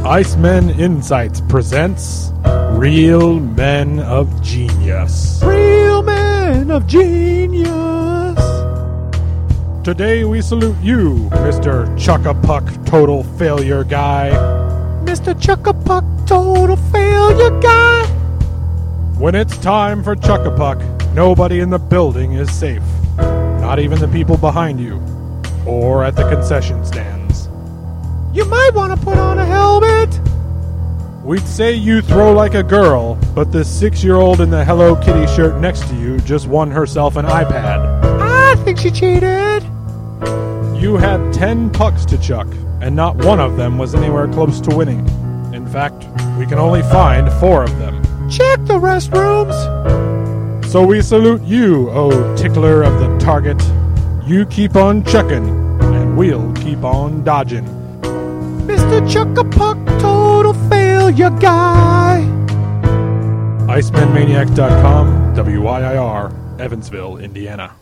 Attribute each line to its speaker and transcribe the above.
Speaker 1: Icemen Insights presents Real Men of Genius.
Speaker 2: Real Men of Genius.
Speaker 1: Today we salute you, Mr. Chuck-a-Puck Total Failure Guy.
Speaker 2: Mr. Chuck-a-Puck Total Failure Guy.
Speaker 1: When it's time for Chuck-a-Puck, nobody in the building is safe. Not even the people behind you, or at the concession stands.
Speaker 2: You might want to put on a helmet.
Speaker 1: We'd say you throw like a girl, but the 6-year-old in the Hello Kitty shirt next to you just won herself an iPad.
Speaker 2: I think she cheated.
Speaker 1: You had 10 pucks to chuck, and not one of them was anywhere close to winning. In fact, we can only find 4 of them.
Speaker 2: Check the restrooms.
Speaker 1: So we salute you, oh tickler of the target. You keep on chucking, and we'll keep on dodging.
Speaker 2: Mr. Chuck-a-Puck Total Failure Guy.
Speaker 1: IcemanManiacs.com, WIIR, Evansville, Indiana.